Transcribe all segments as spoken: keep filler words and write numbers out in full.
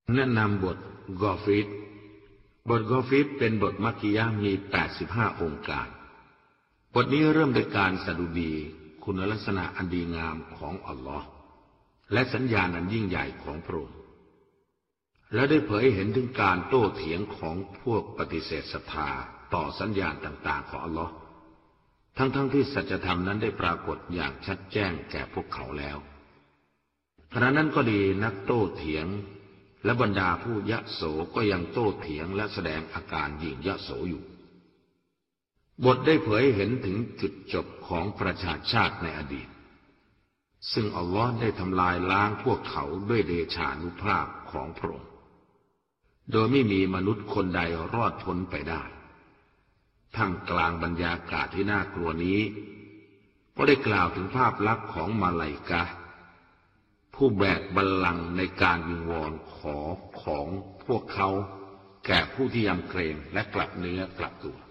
แนะนำบทกอฟิรบทกอฟิรเป็นบทมักกิยะห์มีแปดสิบห้าองค์การบทนี้เริ่มด้วยการสดุดีคุณลักษณะอันดีงามของอัลลอฮ์และสัญญาณอันยิ่งใหญ่ของพระองค์และได้เผยเห็นถึงการโต้เถียงของพวกปฏิเสธศรัทธาต่อสัญญาณต่างๆของอัลลอฮ์ทั้งๆ ท, ที่สัจธรรมนั้นได้ปรากฏอย่างชัดแจ้งแก่พวกเขาแล้วขณะนั้นก็ดีนักโต้เถียงและบรรดาผู้ยโสก็ยังโต้เถียงและแสดงอาการหยิ่งยโสอยู่บทได้เผยเห็นถึงจุดจบของประชาชาติในอดีตซึ่งอัลลอฮ์ได้ทำลายล้างพวกเขาด้วยเดชานุภาพของพระองค์โดยไม่มีมนุษย์คนใดรอดพ้นไปได้ท่ามกลางบรรยากาศที่น่ากลัวนี้ก็ได้กล่าวถึงภาพลักษณ์ของมาลาอิกะห์ผู้แบกบัลลังก์ในการวิงวอนขอของพวกเขาแก่ผู้ที่ยำเกรงและกลับเนื้อกลับตัว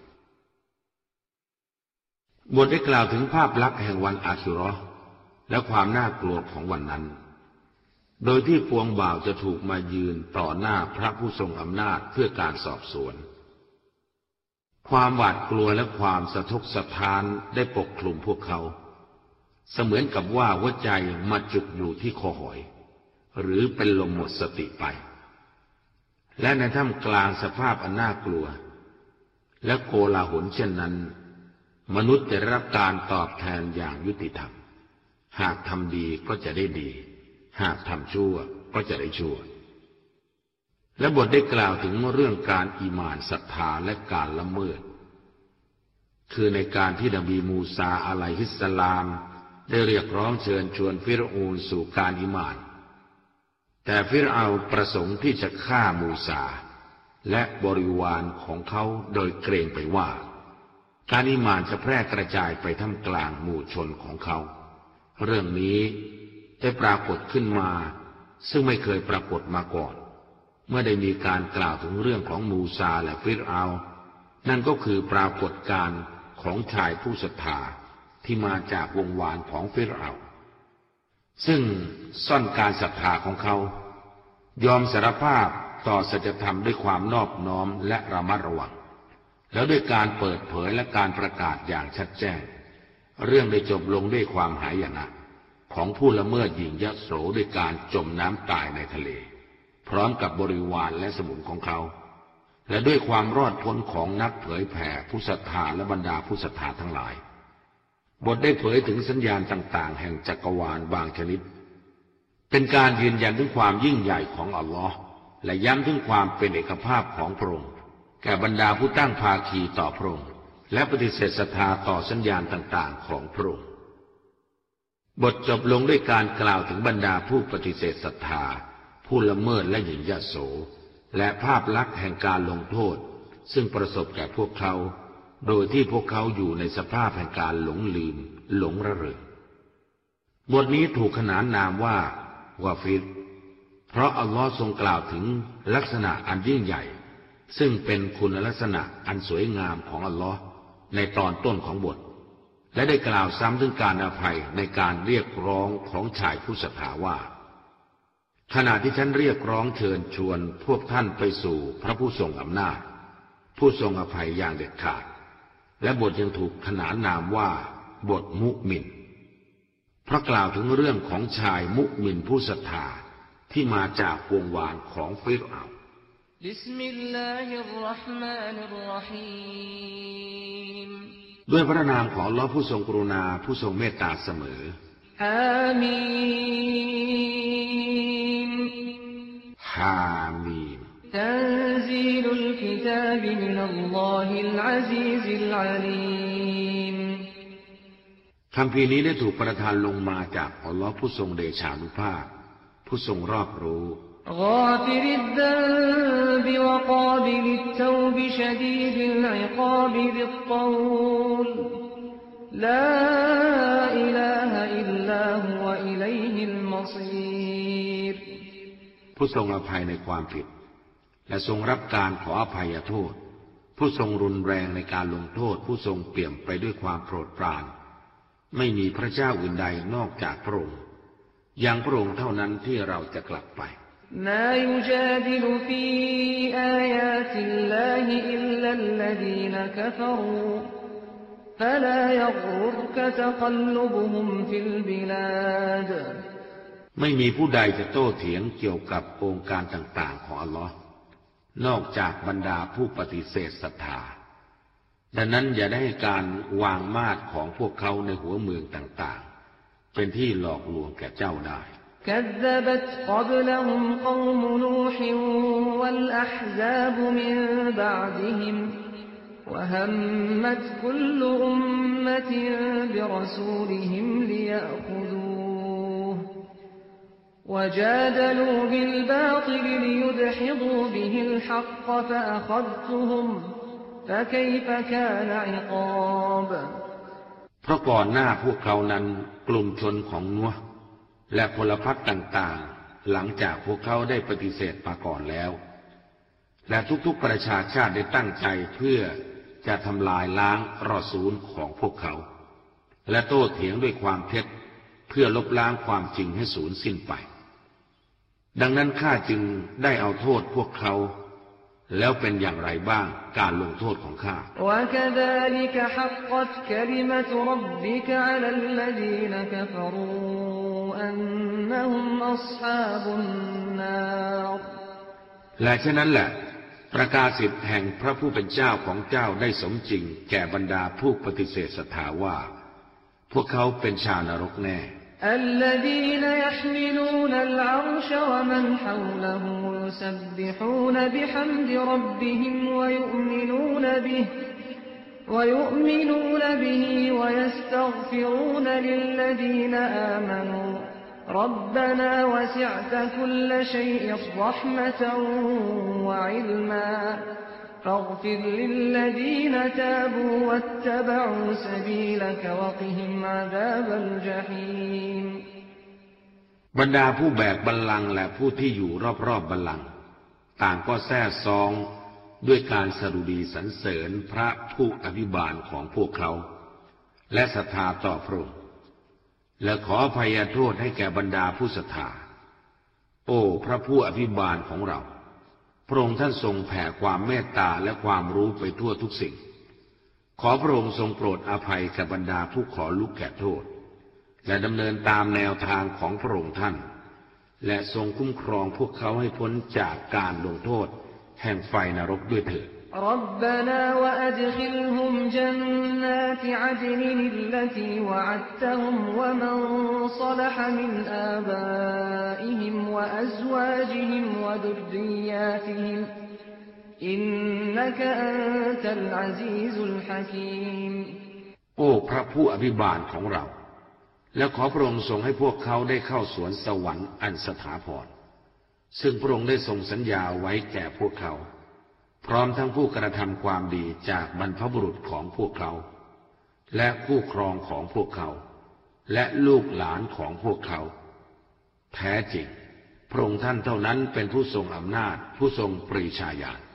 บทได้กล่าวถึงภาพลักษณ์แห่งวันอาชูเราะห์และความน่ากลัวของวันนั้นโดยที่พวงบ่าวจะถูกมายืนต่อหน้าพระผู้ทรงอำนาจเพื่อการสอบสวนความหวาดกลัวและความสะทกสะท้านได้ปกคลุมพวกเขาเสมือนกับว่าหัวใจมาจุกอยู่ที่คอหอยหรือเป็นลมหมดสติไปและในท่ามกลางสภาพอันน่ากลัวและโกลาหลเช่นนั้นมนุษย์จะได้รับการตอบแทนอย่างยุติธรรมหากทำดีก็จะได้ดีหากทำชั่วก็จะได้ชั่วและบทได้กล่าวถึงเรื่องการอีหม่านศรัทธาและการละเมิดคือในการที่นบีมูซาอะลัยฮิสสลามได้เรียกร้องเชิญชวนฟิรเอาน์สู่การอีหม่านแต่ฟิรเอาน์ประสงค์ที่จะฆ่ามูซาและบริวารของเขาโดยเกรงไปว่าการอีหม่านจะแพร่กระจายไปท่ามกลางหมู่ชนของเขาเรื่องนี้ได้ปรากฏขึ้นมาซึ่งไม่เคยปรากฏมาก่อนเมื่อได้มีการกล่าวถึงเรื่องของมูซาและฟิรเอาน์นั่นก็คือปรากฏการณ์ของชายผู้ศรัทธาที่มาจากวงวานของฟิรเอาน์ซึ่งซ่อนการศรัทธาของเขายอมสารภาพต่อสัจธรรมด้วยความนอบน้อมและระมัดระวังแล้วด้วยการเปิดเผยและการประกาศอย่างชัดแจ้งเรื่องได้จบลงด้วยความหายนะของผู้ละเมิดหยิ่งยโสด้วยการจมน้ำตายในทะเลพร้อมกับบริวารและสมุนของเขาและด้วยความรอดพ้นของนักเผยแผ่ผู้ศรัทธาและบรรดาผู้ศรัทธาทั้งหลายบทได้เผยถึงสัญญาณต่างๆแห่งจักรวาลบางชนิดเป็นการยืนยันถึงความยิ่งใหญ่ของอัลลอฮ์และย้ำถึงความเป็นเอกภาพของพระองค์แก่บรรดาผู้ตั้งภาคีต่อพระองค์และปฏิเสธศรัทธาต่อสัญญาณต่างๆของพระองค์บทจบลงด้วยการกล่าวถึงบรรดาผู้ปฏิเสธศรัทธาผู้ละเมิดและหยิ่งยโสและภาพลักษณ์แห่งการลงโทษซึ่งประสบแก่พวกเขาโดยที่พวกเขาอยู่ในสภาพแห่งการหลงลืมหลงระเริงบทนี้ถูกขนานนามว่าวาฟิรเพราะอัลลอฮ์ทรงกล่าวถึงลักษณะอันยิ่งใหญ่ซึ่งเป็นคุณลักษณะอันสวยงามของอัลลอฮ์ในตอนต้นของบทและได้กล่าวซ้ำถึงการอภัยในการเรียกร้องของชายผู้ศรัทธาว่าขณะที่ฉันเรียกร้องเชิญชวนพวกท่านไปสู่พระผู้ทรงอำนาจผู้ทรงอภัยอย่างเด็ดขาดและบทยังถูกขนานนามว่าบทมุมินเพราะกล่าวถึงเรื่องของชายมุมินผู้ศรัทธาที่มาจากวงวานของฟิรเอาน์บิสมิลลาฮิรเราะห์มานิรเราะฮีมด้วยพระนามของอัลเลาะห์ผู้ทรงกรุณาผู้ทรงเมตตาเสมอฮามีมฮามีม تنزيل الكتاب من الله العزيز العليم คัมภีร์นี้ได้ถูกประทานลงมาจากอัลเลาะห์ผู้ทรงเดชานุภาพผู้ทรงรอบรู้ غافر الذنب وقابل التوب شديد العقاب ذي الطول لا إله إلا هو إليه المصير ผู้ทรงอภัยในความผิดและทรงรับการขออภัยโทษผู้ทรงรุนแรงในการลงโทษผู้ทรงเปี่ยมไปด้วยความโปรดปรานไม่มีพระเจ้าอื่นใดนอกจากพระองค์อย่างพระองค์เท่านั้นที่เราจะกลับไป ما يجادل في آيات الله إلا الذين كفروا فلا يغررك تقلبهم في البلاد ไม่มีผู้ใดจะโต้เถียงเกี่ยวกับองค์การต่างๆของอัลลอฮ์นอกจากบรรดาผู้ปฏิเสธศรัทธาดังนั้นอย่าได้ให้การวางมาดของพวกเขาในหัวเมืองต่างๆเป็นที่หลอกลวงแก่เจ้าได้ كذبت قبلهم قوم نوح والأحزاب من بعدهم وهمت كل أمة برسولهم ليأخذوه وجادلوا بالباطل ليدحضوا به الحق فأخذتهم فكيف كان عقاب เพราะก่อนหน้าพวกเขานั้นกลุ่มชนของนัวและพลพรรคต่างๆหลังจากพวกเขาได้ปฏิเสธมาก่อนแล้วและทุกๆประชาชาติได้ตั้งใจเพื่อจะทำลายล้างรอซูลของพวกเขาและโต้เถียงด้วยความเท็จเพื่อลบล้างความจริงให้สูญสิ้นไปดังนั้นข้าจึงได้เอาโทษพวกเขาแล้วเป็นอย่างไรบ้างการลงโทษของข้าและฉะนั้นแหละประกาศสิทธิ์แห่งพระผู้เป็นเจ้าของเจ้าได้สมจริงแก่บรรดาผู้ปฏิเสธศรัทธาว่าพวกเขาเป็นชาวนรกแน่ الذين يحملون العرش ومن حوله يسبحون بحمد ربهم ويؤمنون به ويؤمنون به ويستغفرون للذين آمنوا ربنا وسعت كل شيء رحمة وعلما فاغفر للذين تابوا واتبعوا سبيلك وقهم عذاب الجحيم บรรดาผู้แบกบัลลังก์และผู้ที่อยู่รอบๆบัลลังก์ต่างก็แซ่ซองด้วยการสดุดีสรรเสริญพระผู้อภิบาลของพวกเขาและศรัทธาต่อพระองค์และขออภัยโทษให้แก่บรรดาผู้ศรัทธาโอ้พระผู้อภิบาลของเราพระองค์ท่านทรงแผ่ความเมตตาและความรู้ไปทั่วทุกสิ่งขอพระองค์ทรงโปรดอภัยกับบรรดาผู้ขอลุกแก่โทษและดำเนินตามแนวทางของพระองค์ท่านและทรงคุ้มครองพวกเขาให้พ้นจากการลงโทษแห่งไฟนรกด้วยเถิด ربنا وأدخلهم جنات عدن التي وعدتهم ومن صلح من آبائهم وأزواجهم وذرياتهم إنك أنت العزيز الحكيم โอ้พระผู้อภิบาลของเราและขอพระองค์ทรงให้พวกเขาได้เข้าสวนสวรรค์อันสถาพรซึ่งพระองค์ได้ทรงสัญญาไว้แก่พวกเขาพร้อมทั้งผู้กระทำความดีจากบรรพบุรุษของพวกเขาและคู่ครองของพวกเขาและลูกหลานของพวกเขาแท้จริงพระองค์ท่านเท่านั้นเป็นผู้ทรงอำนาจผู้ทรงปรีชาญาณ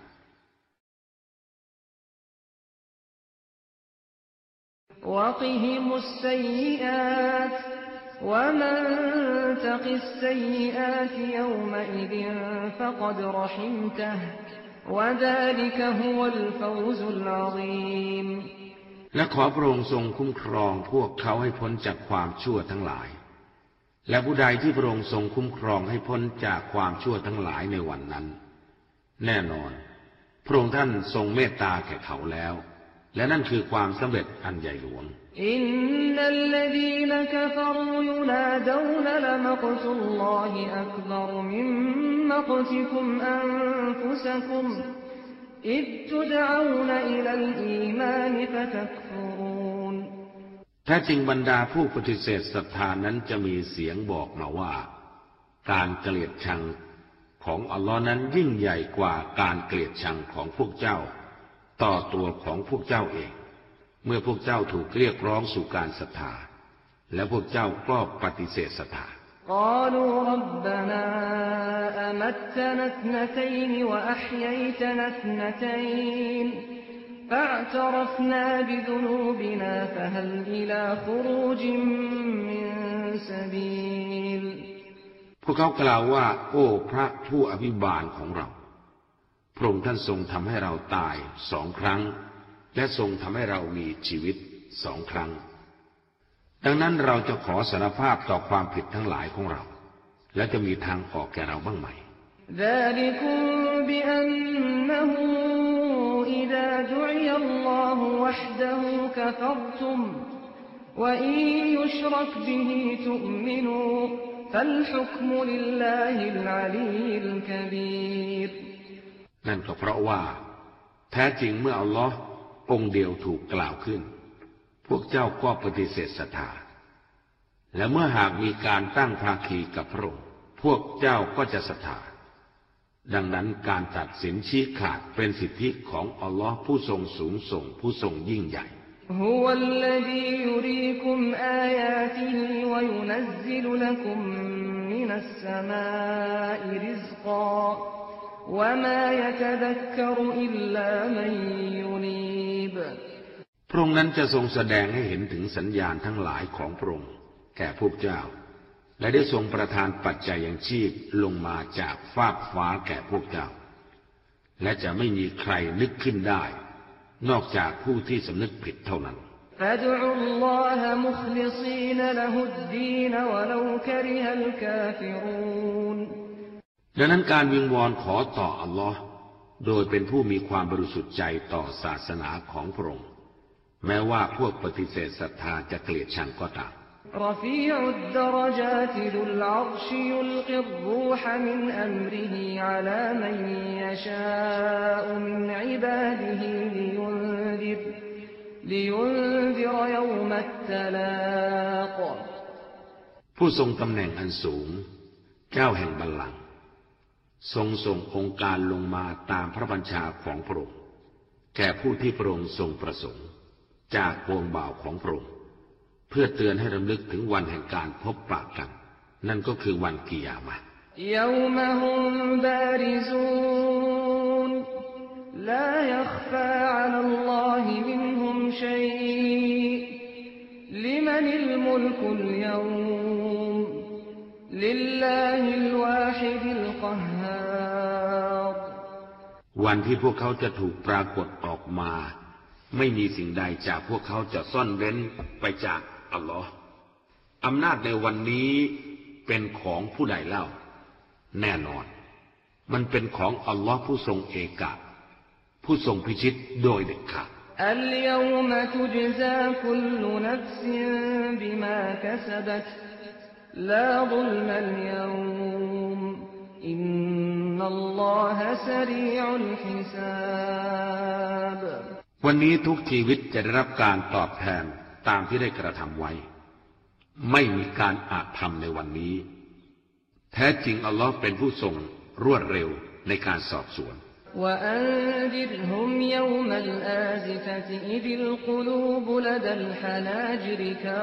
وقهم السيئات ومن تق السيئات يومئذ فقد رحمته وذلك هو الفوز العظيم และขอพระองค์ทรงคุ้มครองพวกเขาให้พ้นจากความชั่วทั้งหลายและผู้ใดที่พระองค์ทรงคุ้มครองให้พ้นจากความชั่วทั้งหลายในวันนั้นแน่นอนพระองค์ท่านทรงเมตตาแก่เขาแล้วและนั่นคือความสำเร็จอันใหญ่หลวงอินนัลลดีนกฟรูยุนาดูนละมักตุลลอฮิอักบรมิมมักติคุมอันฟุสคุมอิดตุดอูนอิลัลอีมานฟะตักฟูรูนแท้จริงบรรดาผู้ปฏิเสธศรัทธานั้นจะมีเสียงบอกมาว่าการเกลียดชังของอัลลอฮ์นั้นยิ่งใหญ่กว่าการเกลียดชังของพวกเจ้าต่อตัวของพวกเจ้าเองเมื่อพวกเจ้าถูกเรียกร้องสู่การศรัทธาและพวกเจ้าก็ปฏิเสธศรัทธา قالوا ربنا أمتنا اثنتين وأحييتنا اثنتين فاعترفنا بذنوبنا فهل إلى خروج من سبيل พวกเขากล่าวว่าโอ้พระผู้อภิบาลของเราพระองค์ท่านทรงทำให้เราตายสองครั้งและทรงทำให้เรามีชีวิตสองครั้งดังนั้นเราจะขอสารภาพต่อความผิดทั้งหลายของเราและจะมีทางออกแก่เราบ้างไหม ذلكم بأنه إذا دعي الله وحده كفرتم وإن يشرك به تؤمنوا فالحكم لله العلي الكبير นั่นก็เพราะว่าแท้จริงเมื่ออัลลอฮ์องค์เดียวถูกกล่าวขึ้นพวกเจ้าก็ปฏิเสธศรัทธาและเมื่อหากมีการตั้งภาคีกับพระองค์พวกเจ้าก็จะศรัทธาดังนั้นการตัดสินชี้ขาดเป็นสิทธิของอัลลอฮ์ผู้ทรงสูงส่งผู้ทรงยิ่งใหญ่ هو الذي يريكم آياته وينزل لكم من السماء رزقا وما يتذكر إلا من ينيب พระองค์นั้นจะทรงแสดงให้เห็นถึงสัญญาณทั้งหลายของพระองค์แก่พวกเจ้าและได้ทรงประทานปัจจัยยังชีพลงมาจากฟากฟ้าแก่พวกเจ้าและจะไม่มีใครนึกขึ้นได้นอกจากผู้ที่สำนึกผิดเท่านั้นดังนั้นการวิงวอนขอต่ออัลลอฮ์โดยเป็นผู้มีความบริสุทธิ์ใจต่อศาสนาของพระองค์แม้ว่าพวกปฏิเสธศรัทธาจะเกลียดชังก็ตาม رفيع الدرجات ذو العرش يلقي الروح من أمره على من يشاء من عباده لينذر لينذر يوم التلاق ผู้ทรงตำแหน่งอันสูงเจ้าแห่งบัลลังก์ทรงส่งองค์การลงมาตามพระบัญชาของพระองค์แก่ผู้ที่พระองค์ทรงประสงค์จากปวงบ่าวของพระองค์เพื่อเตือนให้รำลึกถึงวันแห่งการพบปะกันนั่นก็คือวันกิยามะห์ยอมะฮุมบาริซูนลายัคฟาอะลัลลอฮิมินฮุมชัยลิมันิลมุลกุลยอมลิลลาฮิลวาฮิดิลกอฮฮารวันที่พวกเขาจะถูกปรากฏออกมาไม่มีสิ่งใดจากพวกเขาจะซ่อนเร้นไปจากอัลลอฮ์อำนาจในวันนี้เป็นของผู้ใดเล่าแน่นอนมันเป็นของอัลลอฮ์ผู้ทรงเอกะผู้ทรงพิชิตโดยเด็ดขาดอัลยอมตุจซาคุลนัฟซินบิมาคัสบัตลาซุลมัลยอมอินนัลลอฮะซะรีอุลฮิซาบวันนี้ทุกชีวิตจะได้รับการตอบแทนตามที่ได้กระทำไว้ไม่มีการอาจทำในวันนี้แท้จริงอัลลอฮ์เป็นผู้ทรงรวดเร็วในการสอบสวนوأنذرهم يوم الآزفة إذ القلوب لدى الحناجر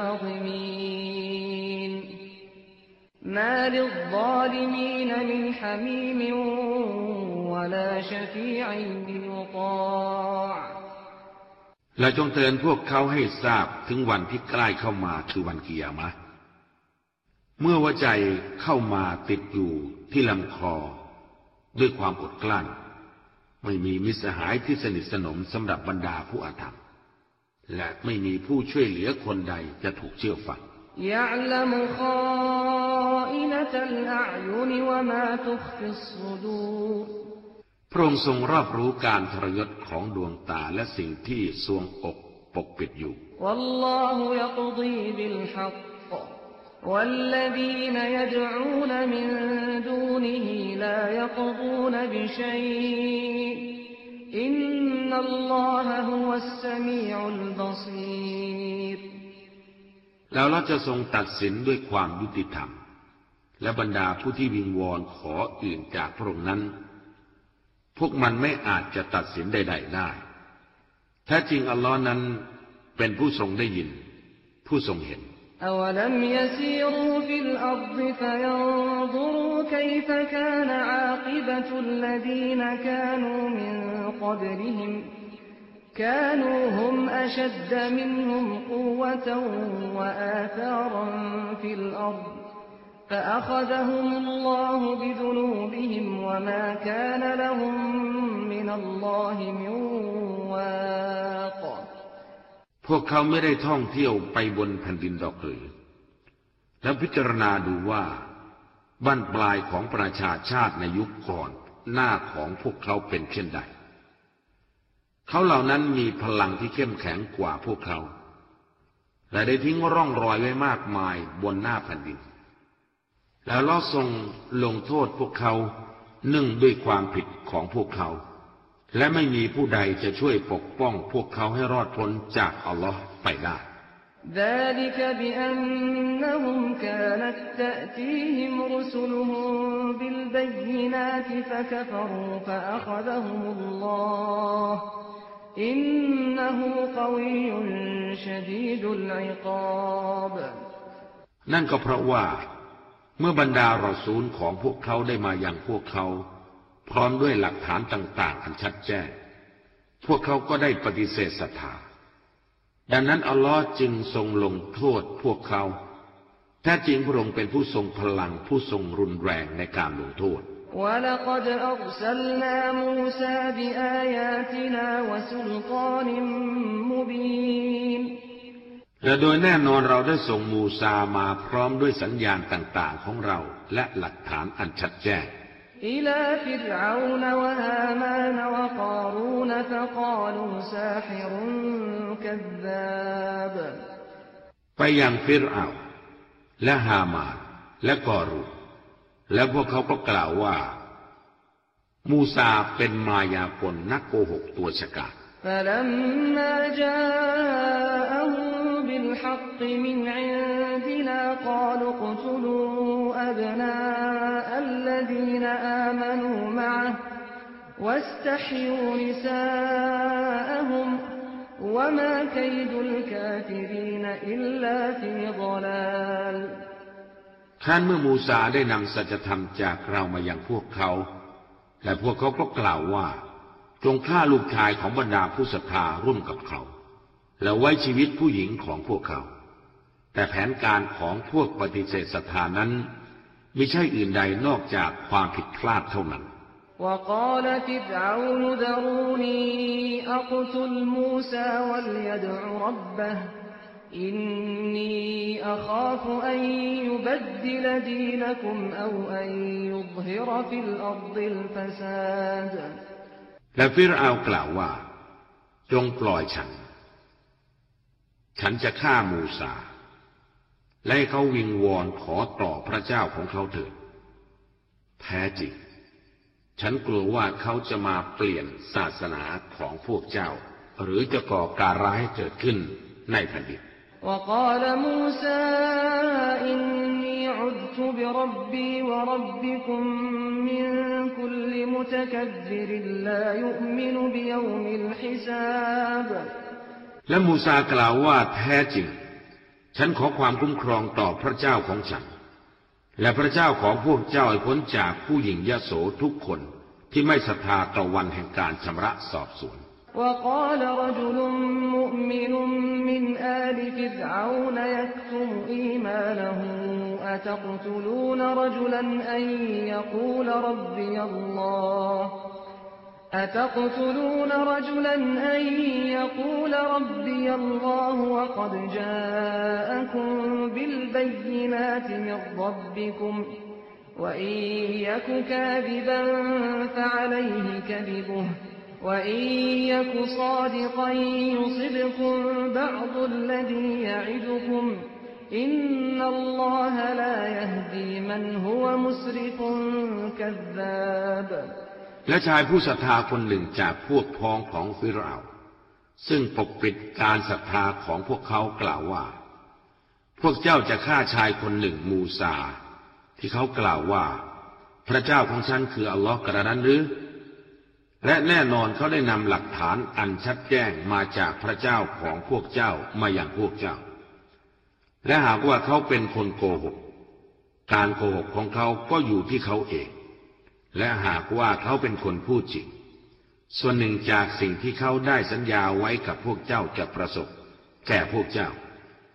كاظمين ما للظالمين من حميم ولا شفيع يطاعและจงเตือนพวกเขาให้ทราบถึงวันที่ใกล้เข้ามาคือวันกิยามะห์เมื่อหัวใจเข้ามาติดอยู่ที่ลำคอด้วยความอดกลั้นไม่มีมิตรสหายที่สนิทสนมสำหรับบรรดาผู้อาธรรมและไม่มีผู้ช่วยเหลือคนใดจะถูกเชื่อฟังيعلم خائنة الأعين وما تخفي الصدور พระองค์ทรงรอบรู้การทรยศของดวงตาและสิ่งที่ทรวงอกปกปิดอยู่ والله يقضي بالحق والذين يدعون من دونه لا يقضون بشيء إن الله هو السميع البصير แล้วเราจะทรงตัดสินด้วยความยุติธรรมและบรรดาผู้ที่วิงวอนขออื่นจากพระองค์นั้นพวกมันไม่อาจจะตัดสินใดๆได้แท้จริงอัลลอฮ์นั้นเป็นผู้ทรงได้ยินผู้ทรงเห็นأولم يسيروا في الأرض فينظروا كيف كان عاقبة الذين كانوا من قبلهم كانوا هم أشد منهم قوة وآثارا في الأرض فأخذهم الله بذنوبهم وما كان لهم من الله من واق พวกเขาไม่ได้ท่องเที่ยวไปบนแผ่นดินดอกหรือแล้วพิจารณาดูว่าบั้นปลายของประชาชาติในยุคก่อนหน้าของพวกเขาเป็นเช่นใดเขาเหล่านั้นมีพลังที่เข้มแข็งกว่าพวกเขาและได้ทิ้งร่องรอยไว้มากมายบนหน้าแผ่นดินแล้วเราทรงลงโทษพวกเขาเนื่องด้วยความผิดของพวกเขาและไม่มีผู้ใดจะช่วยปกป้องพวกเขาให้รอดพ้นจากอัลลอฮ์ไปได้ ذلك بأنهم كانت تأتيهم رسلهم بالبينات فكفروا فأخذهم الله إنه قوي شديد العقاب นั่นก็เพราะว่าเมื่อบรรดารอซูลของพวกเขาได้มาอย่างพวกเขาพร้อมด้วยหลักฐานต่างๆอันชัดแจ้งพวกเขาก็ได้ปฏิเสธศรัทธาดังนั้นอัลลอฮ์จึงทรงลงโทษพวกเขาแท้จริงพระองค์เป็นผู้ทรงพลังผู้ทรงรุนแรงในการลงโทษ وَلَقَدْ أَرْسَلْنَا مُوسَى بِآيَاتِنَا وَسُلْطَانٍ مُبِينٍ และโดยแน่นอนเราได้ส่งมูซามาพร้อมด้วยสัญญาณต่างๆของเราและหลักฐานอันชัดแจ้ง إِلَى فِرْعَوْنَ وَهَامَانَ وَقَارُونَ فَقَالُوا سَاحِرٌ كَذَّابٌ ไปยังฟิรเอาน์และฮามานและกอรูนและพวกเขาก็กล่าวว่ามูซาเป็นมายากลนักโกหกตัวฉกาจ فَلَمَّا جَاءَهُم بِالْحَقِّ مِنْ عِندِنَا قَالُوا اقْتُلُوا أَبْنَاءَ الَّذِينَ آمَنُوا مَعَهُ وَاسْتَحْيُوا نِسَاءَهُمْ وَمَا كَيْدُ الْكَافِرِينَ إِلَّا فِي ضَلَالٍ ครั้นเมื่อมูซาได้นำสัจธรรมจากเรามายังพวกเขาและพวกเขาก็กล่าวว่าจงฆ่าลูกชายของบรรดาผู้ศรัทธาร่วมกับเขาแล้วไว้ชีวิตผู้หญิงของพวกเขาแต่แผนการของพวกปฏิเสธศรัทธานั้นไม่ใช่อื่นใดนอกจากความผิดพลาดเท่านั้น وقال فرعون ذروني أقتل موسى وليدع ربه إني أخاف أن يبدل دينكم أو أن يظهر في الأرض الفساد และฟิรเอาน์กล่าวว่าจงปล่อยฉันฉันจะฆ่ามูซาและให้เขาวิงวอนขอต่อพระเจ้าของเขาเถิดแท้จริงฉันกลัวว่าเขาจะมาเปลี่ยนศาสนาของพวกเจ้าหรือจะก่อการร้ายให้เกิดขึ้นในแผ่นดิน وقال موسى إني عذت بربي وربكم من كل متكبر لا يؤمن بيوم الحساب และมูซากล่าวว่าแท้จริงฉันขอความคุ้มครองต่อพระเจ้าของฉันและพระเจ้าของพวกเจ้าให้พ้นจากผู้หญิงยโสทุกคนที่ไม่ศรัทธาต่อวันแห่งการชำระสอบสวน وقال رجل مؤمن من آل فرعون يكتم إيمانه أتقتلون رجلا أن يقول ربي الله أتقتلون رجلا أن يقول ربي الله وقد جاءكم بالبينات من ربكم وإن يك كاذبا فعليه كذبه وإن يك صادقا يصبكم بعض الذي يعدكم إن الله لا يهدي من هو مسرف كذاب และชายผู้ศรัทธาคนหนึ่งจากพวกพ้องของฟิรเอาน์ซึ่งปกปิดการศรัทธาของพวกเขากล่าวว่าพวกเจ้าจะฆ่าชายคนหนึ่งมูซาที่เขากล่าวว่าพระเจ้าของฉันคืออัลลอฮ์กระนั้นหรือและแน่นอนเขาได้นำหลักฐานอันชัดแจ้งมาจากพระเจ้าของพวกเจ้ามาอย่างพวกเจ้าและหากว่าเขาเป็นคนโกหกการโกหกของเขาก็อยู่ที่เขาเองและหากว่าเขาเป็นคนพูดจริงส่วนหนึ่งจากสิ่งที่เขาได้สัญญาไว้กับพวกเจ้าจะประสบแก่พวกเจ้า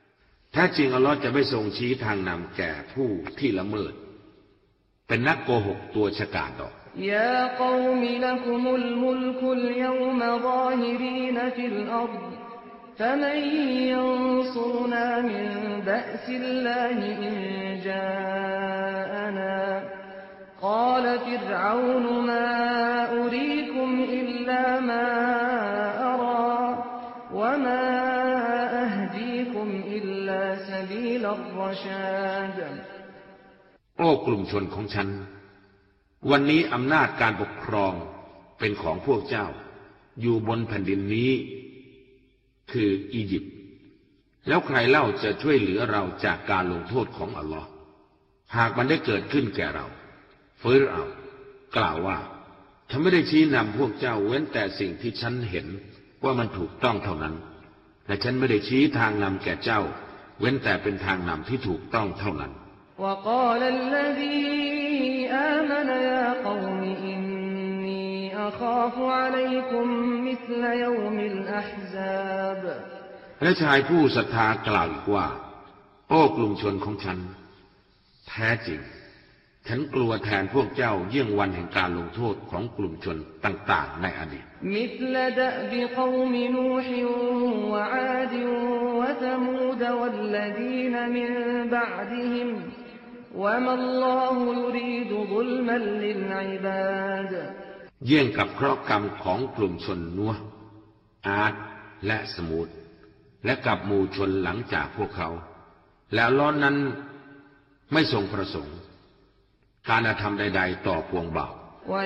แท้จริงอัลลอฮ์จะไม่ทรงชี้ทางนำแก่ผู้ที่ละเมิดเป็นนักโกหกตัวฉกาจดอกยาคอมละกุมุลมุลกุลยอมซาฮิรีนฟิลอัรฎ์ฟะมันยันซุรนามินบะซิลลาฮิอินจาอะนา قال فرعون ما أريكم إلا ما أرى وما أهديكم إلا سبيل الرشاد โอ้กลุ่มชนของฉันวันนี้อำนาจการปกครองเป็นของพวกเจ้าอยู่บนแผ่นดินนี้คืออียิปต์แล้วใครเล่าจะช่วยเหลือเราจากการลงโทษของอัลลอฮ์หากมันได้เกิดขึ้นแก่เราฟิรเอาน์กล่าวว่าฉันไม่ได้ชี้นำพวกเจ้าเว้นแต่สิ่งที่ฉันเห็นว่ามันถูกต้องเท่านั้นและฉันไม่ได้ชี้ทางนำแก่เจ้าเว้นแต่เป็นทางนำที่ถูกต้องเท่านั้น وقال الذي آمن يا قوم إني أخاف عليكم مثل يوم الأحزاب และชายผู้ศรัทธากล่าวอีกว่าโอ้กลุ่มชนของฉันแท้จริงฉันกลัวแทนพวกเจ้าเยี่ยงวันแห่งการลงโทษของกลุ่มชนต่างๆในอดีต مثل دأب قوم نوح وعاد وثمود والذين من بعدهم وما الله يريد ظلما للعباد เยี่ยงกับเคราะห์กรรมของกลุ่มชนนัวอาดและสมูดและกับหมู่ชนหลังจากพวกเขาแล้วล้อนั้นไม่ทรงประสงค์การกระทำใดๆต่อพวงบ่าว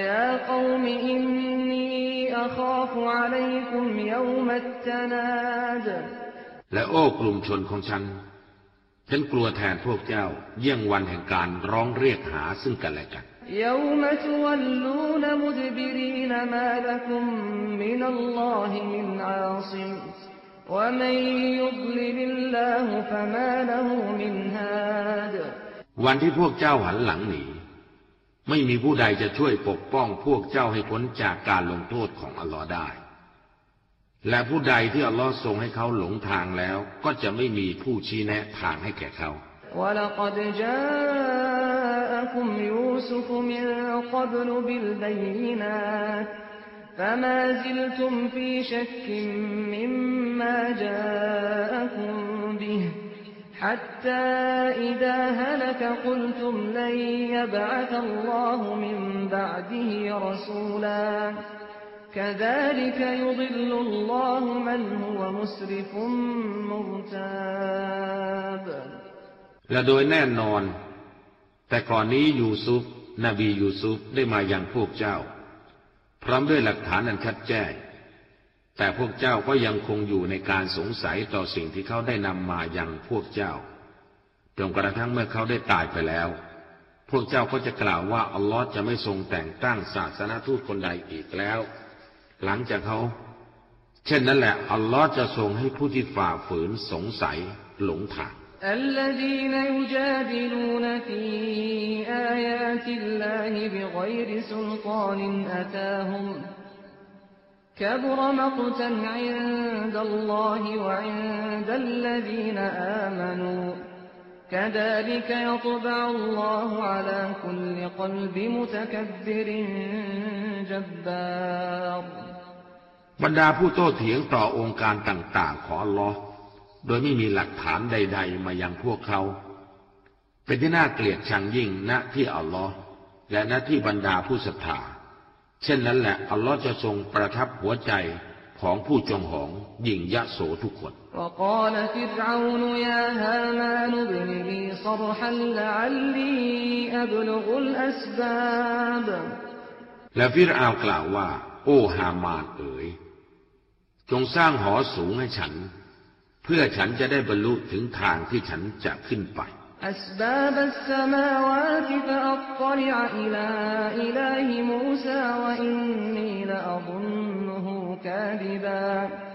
และโอ้กลุ่มชนของฉันฉันกลัวแทนพวกเจ้าเยี่ยงวันแห่งการร้องเรียกหาซึ่งกันและกันวันที่พวกเจ้าหันหลังหนีไม่มีผู้ใดจะช่วยปกป้องพวกเจ้าให้พ้นจากการลงโทษของอัลลอฮ์ได้และผู้ใดที่อัลลอฮ์ทรงให้เขาหลงทางแล้วก็จะไม่มีผู้ชี้แนะทางให้แก่เขา وَلَقَدْ جَاءَكُمْ يُوسُفُ مِنْ قَبْلُ بِالْبَيِّنَاتِ فَمَا زِلْتُمْ فِي شَكٍّ مِّمَّا جَاءَكُمْ بِهِ حتى إذا هلك قلتم لن يبعث الله من بعده رسولا كذلك يضل الله من هو مسرف مرتاب และโดยแน่นอนแต่ก่อนนี้ยูซุฟนบียูซุฟได้มายังพวกเจ้าพร้อมด้วยหลักฐานอันชัดแจ้งแต่พวกเจ้าก็ยังคงอยู่ในการสงสัยต่อสิ่งที่เขาได้นำมายังพวกเจ้าจนกระทั่งเมื่อเขาได้ตายไปแล้วพวกเจ้าก็จะกล่าวว่าอัลลอฮ์จะไม่ทรงแต่งตั้งศาสนทูตคนใดอีกแล้วหลังจากเขาเช่นนั้นแหละอัลลอฮ์จะทรงให้ผู้ที่ฝ่าฝืนสงสัยหลงทาง الذين يجادلون في آيات الله بغير سلطان أتاهم كبر مقتا عند الله وعند الذين آمنوا كذلك يطبع الله على كل قلب متكبر جبار บรรดาผู้โต้เถียงต่อองค์การต่างๆของอัลลอฮ์โดยไม่มีหลักฐานใดๆมายังพวกเขาเป็นที่น่าเกลียดชังยิ่งณที่อัลลอฮ์และณที่บรรดาผู้ศรัทธาเช่นนั้นแหละอัลลอฮ์จะทรงประทับหัวใจของผู้จงหองยิ่งยโสทุกคนและฟิรเอาน์กล่าวว่าโอ้ฮามานเอ๋ยจงสร้างหอสูงให้ฉันเพื่อฉันจะได้บรรลุถึงทางที่ฉันจะขึ้นไป أسباب السماوات فأطلع إلى إله موسى وإني لأظنه كاذبا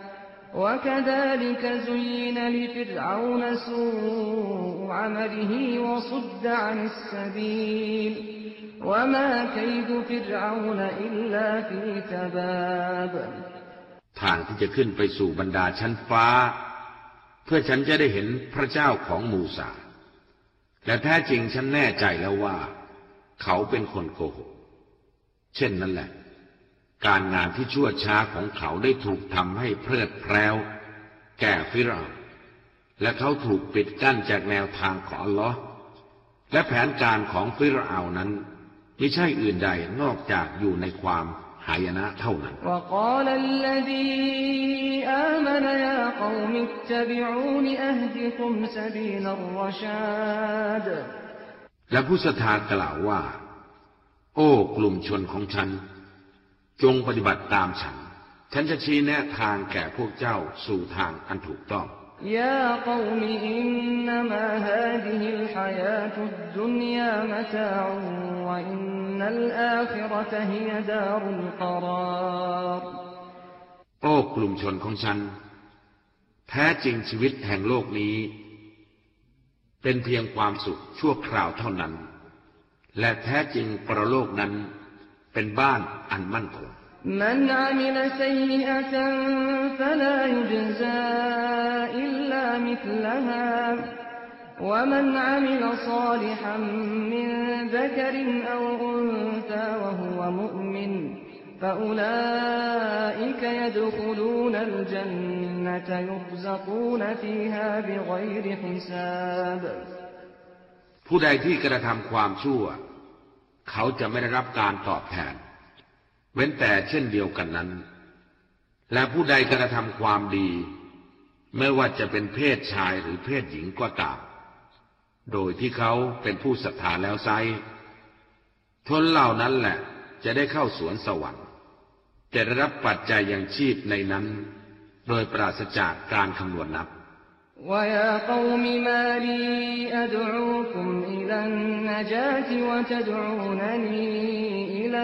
وكذلك زين لفرعون سوء عمله وصد عن السبيل وما كيد فرعون إلا في تباب ทางที่จะขึ้นไปสู่บรรดาชั้นฟ้าเพื่อฉันจะได้เห็นพระเจ้าของมูซาและแท้จริงฉันแน่ใจแล้วว่าเขาเป็นคนโกหกเช่นนั้นแหละการงานที่ชั่วช้าของเขาได้ถูกทำให้เพลิดเพลินแก่ฟิรเอาน์และเขาถูกปิดกั้นจากแนวทางของอัลลอฮ์และแผนการของฟิรเอาน์นั้นไม่ใช่อื่นใดนอกจากอยู่ในความหายนะเท่านั้นและผู้ศรัทธากล่าวว่าโอ้กลุ่มชนของฉันจงปฏิบัติตามฉันฉันจะชี้แนะทางแก่พวกเจ้าสู่ทางอันถูกต้องยาคอมอินนัมาฮาซิฮิลฮายาตุดดุนยามะตาอุวะอินนัลอาคิเราะตะฮิยดารุลกะรารโอ้กลุ่มชนของฉันแท้จริงชีวิตแห่งโลกนี้เป็นเพียงความสุขชั่วคราวเท่านั้นและแท้จริงปรโลกนั้นเป็นบ้านอันมั่นคงمن عمل سيئة فلا يجزى إلا مثلها ومن عمل صالحا من ذكر أو أنثى وهو مؤمن فأولئك يدخلون الجنة يرزقون فيها بغير حساب ผู้ใดที่กระทำความชั่วเขาจะไม่ได้รับการตอบแทนเว้นแต่เช่นเดียวกันนั้นและผู้ใดกระทำความดีไม่ว่าจะเป็นเพศชายหรือเพศหญิงก็ตามโดยที่เขาเป็นผู้ศรัทธาแล้วไซชนเหล่านั้นแหละจะได้เข้าสวนสวรรค์จะได้รับปัจจัยยังชีพในนั้นโดยปราศจากการคำนวณนับوَيَا قَوْمِ مَا لِي أَدْعُوكُمْ إِلَى النَّجَاةِ وَتَدْعُونَنِي إِلَى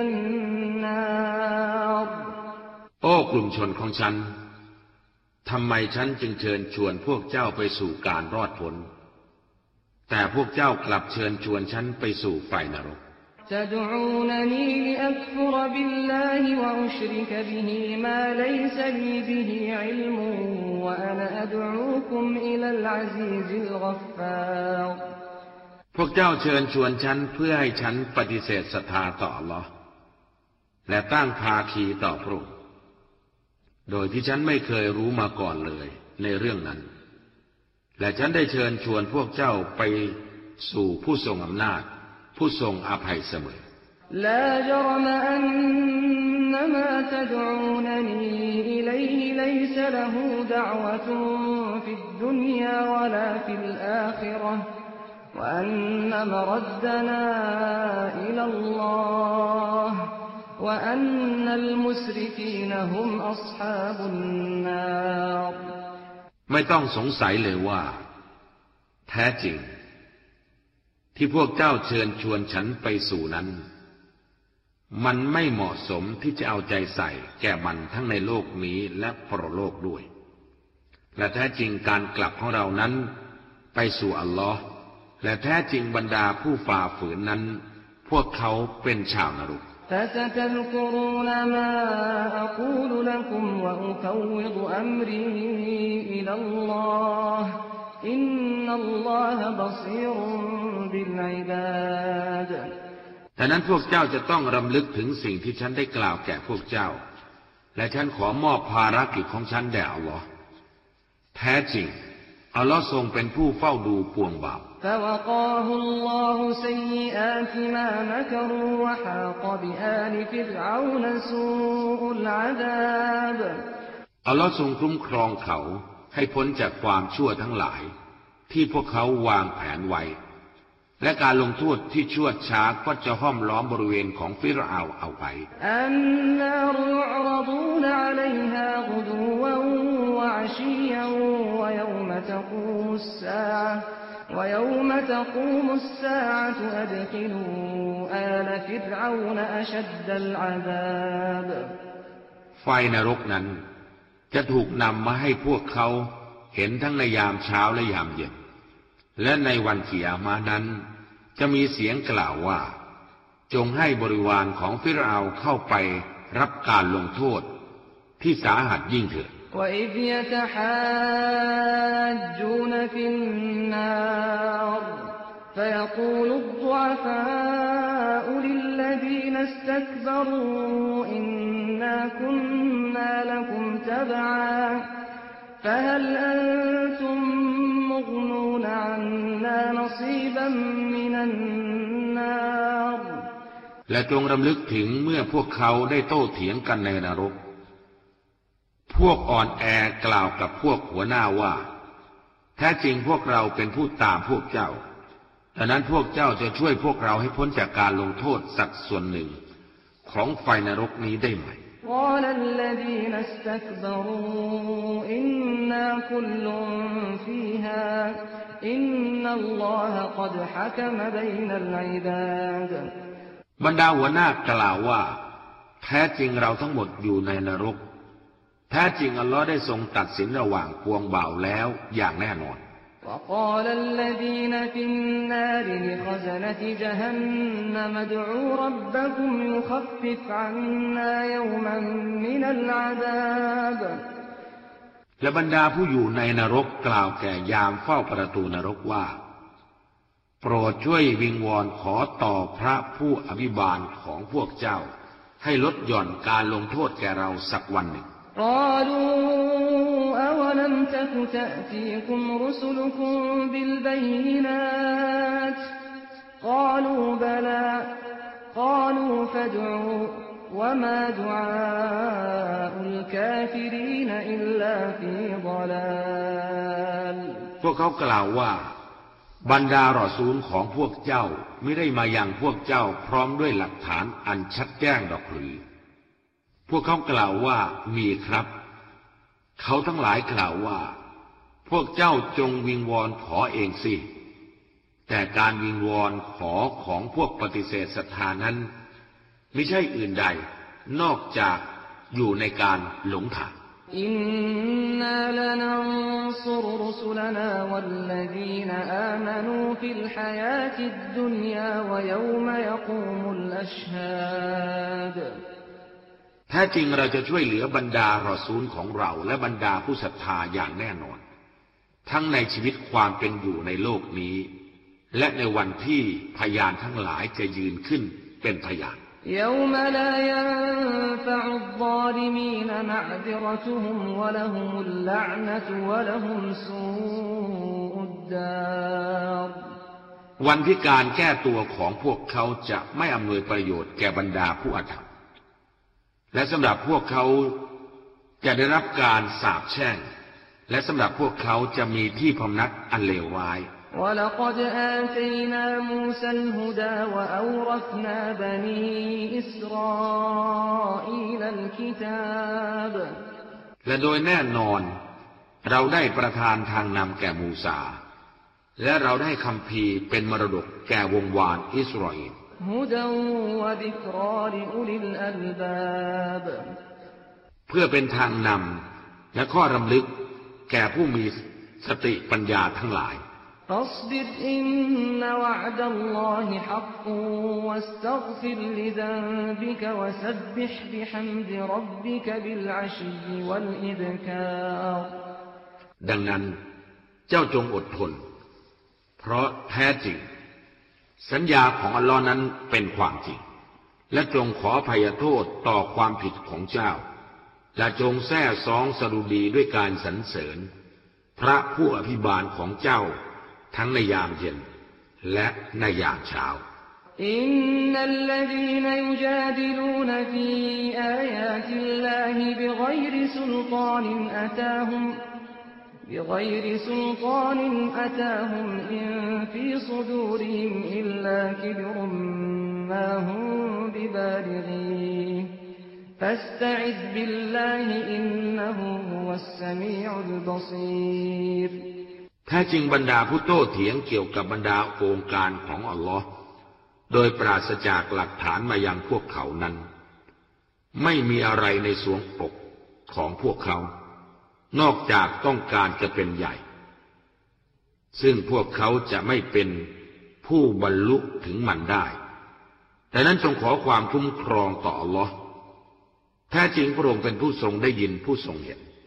النَّارِ โอ้กลุ่มชนของฉันทำไมฉันจึงเชิญชวนพวกเจ้าไปสู่การรอดพ้นแต่พวกเจ้ากลับเชิญชวนฉันไปสู่ไฟนรกتدعونني لأكفر بالله وأشرك به ما ليس لي به علم وأنا أدعوكم إلى العزيز الغفار พวกเจ้าเชิญชวนฉันเพื่อให้ฉันปฏิเสธศรัทธาต่ออัลลอฮ์และตั้งภาคีต่อพระองค์โดยที่ฉันไม่เคยรู้มาก่อนเลยในเรื่องนั้นและฉันได้เชิญชวนพวกเจ้าไปสู่ผู้ทรงอำนาจผู้ทรงอภัยเสมอลาจรมอันนมาตดอูนนีอิลัยฮิลัยซะละฮูดะอวะตุนฟิดดุนยาวะลาฟิลอาคิเราะห์วะอันนมรัดดนาอิลัลลอฮ์วะอันนัลมุสริกีนฮุมอัศฮาบุนนาร์ไม่ต้องสงสัยเลยว่าแท้จริงที่พวกเจ้าเชิญชวนฉันไปสู่นั้นมันไม่เหมาะสมที่จะเอาใจใส่แก่มันทั้งในโลกนี้และปรโลกด้วยและแท้จริงการกลับของเรานั้นไปสู่อัลลอฮ์และแท้จริงบรรดาผู้ฝ่าฝืนนั้นพวกเขาเป็นชาวนรกفستذكرون ما أقول لكم وأفوض أمري إلى اللهอินนัลลอฮะบะซีรุนบิลอิบาดฉะนั้นพวกเจ้าจะต้องรำลึกถึงสิ่งที่ฉันได้กล่าวแก่พวกเจ้าและฉันขอมอบภารกิจของฉันแด่อัลลอฮ์แท้จริงอัลลอฮ์ทรงเป็นผู้เฝ้าดูปวงบาปفوقاه الله سيئات ما مكروا وحاق بآل فرعون سوء العذاب อัลลอฮ์ทรงคุ้มครองเขาให้พ้นจากความชั่วทั้งหลายที่พวกเขาวางแผนไว้และการลงโทษที่ชั่วช้าก็จะห้อมล้อมบริเวณของฟิรเอาน์เอาไว้อันนารุยุรดูนอะลัยฮากุดูวันวะอะชียันวะยอมตะกูมุสซาอะห์วะยอมตะกูมุสซาอะห์อัดคิลูอาลฟิรเอานอะชัดดัลอะซาบไฟนรกนั้นจะถูกนำมาให้พวกเขาเห็นทั้งในยามเช้าและยามเย็นและในวันกิยามะห์นั้นจะมีเสียงกล่าวว่าจงให้บริวารของฟิรเอาน์เข้าไปรับการลงโทษที่สาหัสยิ่งเถิด وإذ يتحاجون في النار فيقول الضعفاء للذين استكبروا إنا كنا لكم تبعا فهل أنتم مغنون عنا نصيبا من النار และจงรำลึกถึงเมื่อพวกเขาได้โต้เถียงกันในนรกพวกอ่อนแอกล่าวกับพวกหัวหน้าว่าแท้จริงพวกเราเป็นผู้ตามพวกเจ้าดังนั้นพวกเจ้าจะช่วยพวกเราให้พ้นจากการลงโทษสักส่วนหนึ่งของไฟนรกนี้ได้ไหม قال الذين استكبروا إنا كل فيها إن الله قد حكم بين العباد บรรดาหัวหน้ากล่าวว่าแท้จริงเราทั้งหมดอยู่ในนรกแท้จริงอัลลอฮ์ได้ทรงตัดสินระหว่างพวงบ่าวแล้วอย่างแน่นอน وقال الذين في النار لخزنة جهنم ادعوا ربكم يخفف عنا يوما من العذاب และบรรดาผู้อยู่ในนรกกล่าวแก่ยามเฝ้าประตูนรกว่าโปรดช่วยวิงวอนขอต่อพระผู้อภิบาลของพวกเจ้าให้ลดหย่อนการลงโทษแก่เราสักวันหนึ่ง قالوا أولم تك تأتيكم رسلكم بالبينات قالوا بلى قالوا فادعوا وما دعاء الكافرين إلا في ضلال พวกเขากล่าวว่าบรรดารอซูลของพวกเจ้าไม่ได้มายังพวกเจ้าพร้อมด้วยหลักฐานอันชัดแจ้งดอกหรือพวกเขากล่าวว่ามีครับเขาทั้งหลายกล่าวว่าพวกเจ้าจงวิงวอนขอเองสิแต่การวิงวอนขอของพวกปฏิเสธศรัทธานั้นไม่ใช่อื่นใดนอกจากอยู่ในการหลงทางอินนาลนันซุรรุสุลนาวัลลซีนอามานูฟิลฮายาติดดุนยาวะยอมยะกูมุลอัชฮาดแท้จริงเราจะช่วยเหลือบรรดารอซูลของเราและบรรดาผู้ศรัทธาอย่างแน่นอนทั้งในชีวิตความเป็นอยู่ในโลกนี้และในวันที่พยานทั้งหลายจะยืนขึ้นเป็นพยาน يوم لا ينفع الظالمين معذرتهم ولهم اللعنة ولهم سوء الدار วันที่การแก้ตัวของพวกเขาจะไม่อำนวยประโยชน์แก่บรรดาผู้อธรรมและสำหรับพวกเขาจะได้รับการสาปแช่งและสำหรับพวกเขาจะมีที่พำนักอันเลวร้าย وَلَقَدْ آتَيْنَا مُوسَى الْهُدَى وَأَوْرَثْنَا بَنِي إِسْرَائِيلَ الْكِتَابَ และโดยแน่นอนเราได้ประทานทางนำแก่มูซาและเราได้คัมภีร์เป็นมรดกแก่วงวานอิสราเอล هُدًى وَذِكْرَى لِأُولِي الْأَلْبَابِ เพื่อเป็นทางนำและข้อรำลึกแก่ผู้มีสติปัญญาทั้งหลาย فاصبر إن وعد الله حق واستغفر لذنبك وسبح بحمد ربك بالعشي والإبكار ดังนั้นเจ้าจงอดทนเพราะแท้จริงสัญญาของอัลลอฮ์นั้นเป็นความจริงและจงขออภัยโทษต่อความผิดของเจ้าและจงแท้ซองสดุดีด้วยการสรรเสริญพระผู้อภิบาลของเจ้าทั้งในยามเย็นและในยามเช้าอินนัลลซีนยุจาดิลูนฟีอายาติลลาฮิบิฆอยริซุลฏานอะตาฮุมบิฆอยริซุลฏานอะตาฮุมอินฟีซุดูริฮิมอิลลากิบรุมมาฮุมบิบาลิกีฟัสตะอิซบิลลาฮิอินนะฮูฮุวัสสมีอุลบศีรแท้จริงบรรดาผู้โต้เถียงเกี่ยวกับบรรดาองค์การของอัลลอฮ์โดยปราศจากหลักฐานมายังพวกเขานั้นไม่มีอะไรในสวงอกของพวกเขานอกจากต้องการจะเป็นใหญ่ซึ่งพวกเขาจะไม่เป็นผู้บรรลุถึงมันได้แต่นั้นจงขอความคุ้มครองต่ออัลลอฮ์แท้จริงพระองค์เป็นผู้ทรงได้ยินผู้ทรงเห็น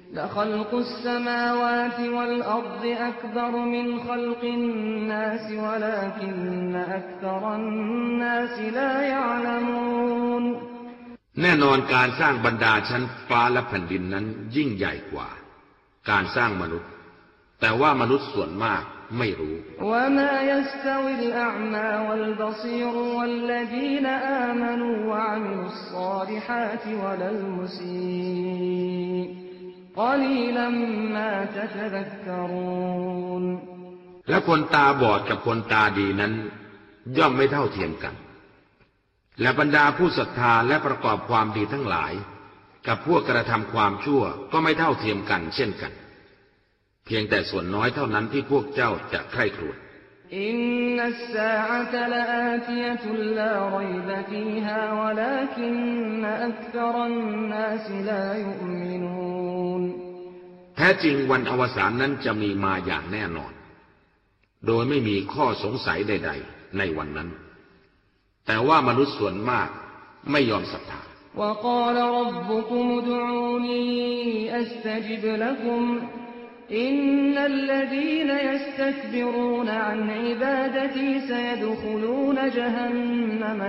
لخلق السماوات والأرض أكبر من خلق الناس ولكن أكثر الناس لا يعلمون แน่นอนการสร้างบรรดาชั้นฟ้าและแผ่นดินนั้นยิ่งใหญ่กว่าการสร้างมนุษย์แต่ว่ามนุษย์ส่วนมากไม่รู้ وما يستوي الأعمى والبصير والذين آمنوا وعملوا الصالحات ولا المسيء قليلا ما تتذكرون และคนตาบอดกับคนตาดีนั้นย่อมไม่เท่าเทียมกันและบรรดาผู้ศรัทธาและประกอบความดีทั้งหลายกับพวกกระทำความชั่วก็ไม่เท่าเทียมกันเช่นกันเพียงแต่ส่วนน้อยเท่านั้นที่พวกเจ้าจะใคร่ครวญอินนัสซาอะตะลาอาติยะตุลลารัยบะฟีฮาวะลาคินอักษรันนาสลายุมินูนแท้จริงวันอวสานนั้นจะมีมาอย่างแน่นอนโดยไม่มีข้อสงสัยใดๆในวันนั้นแต่ว่ามนุษย์ส่วนมากไม่ยอมศรัทธา وقال ربكم ادعوني أستجب لكم إن الذين يستكبرون عن عبادتي سيدخلون جهنم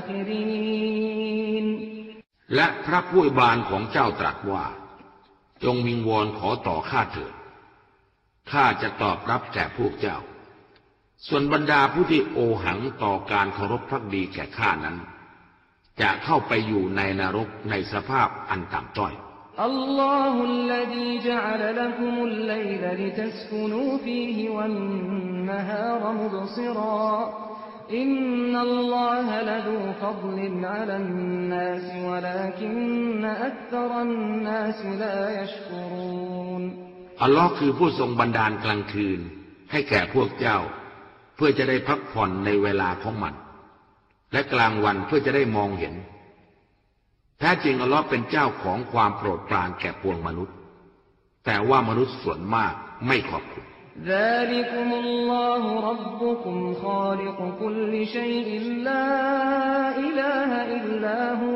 داخرين และพระผู้อวยบานของเจ้าตรัสว่าจงวิงวอนขอต่อข้าเถิดข้าจะตอบรับแก่พวกเจ้าส่วนบรรดาผู้ที่โอหังต่อการเคารพภักดีแก่ข้านั้นจะเข้าไปอยู่ในนรกในสภาพอันต่ำต้อยอัลลอฮุลลซีจะอัลละกุมุลไลลลิตัสกุนูฟีฮิวันนะฮารมุบซิรออินนัลลอฮะละดูฟัฎลินอะลันนาสวะลาคินอักษรันนาสลายัชกุรูนอัลลอฮ์คือผู้ทรงบันดาลกลางคืนให้แก่พวกเจ้าเพื่อจะได้พักผ่อนในเวลาของมันและกลางวันเพื่อจะได้มองเห็นแท้จริงอัลลอฮ์เป็นเจ้าของความโปรดปรานแก่ปวงมนุษย์แต่ว่ามนุษย์ส่วนมากไม่ขอบคุณ ذلكم الله ربكم خالق كل شيء لا إله إلا هو